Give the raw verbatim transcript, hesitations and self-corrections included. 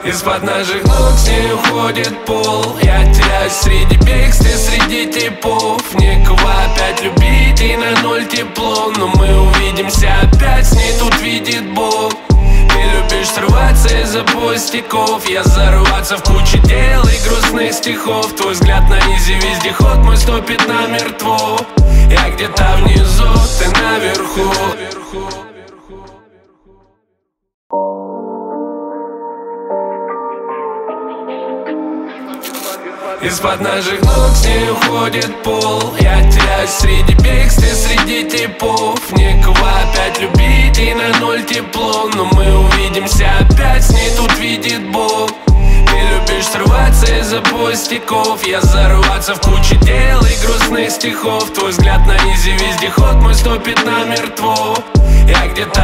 Из-под наших ног с ней уходит пол. Я теряюсь среди бегстве, среди типов. Некого опять любить и на ноль тепло. Но мы увидимся опять, с ней тут видит Бог. Ты любишь срываться из-за пустяков. Я зарываться в куче дел и грустных стихов. Твой взгляд на изи вездеход, мой стопит намертво. Я где-то внизу, ты наверху. Из-под наших ног с ней уходит пол. Я теряюсь среди бегстве, среди типов. Некого опять любить и на ноль тепло. Но мы увидимся опять, с ней тут видит Бог. Ты любишь срываться из-за пустяков. Я зарываться в куче дел и грустных стихов. Твой взгляд на изи вездеход, мой стопит намертво. Я где-то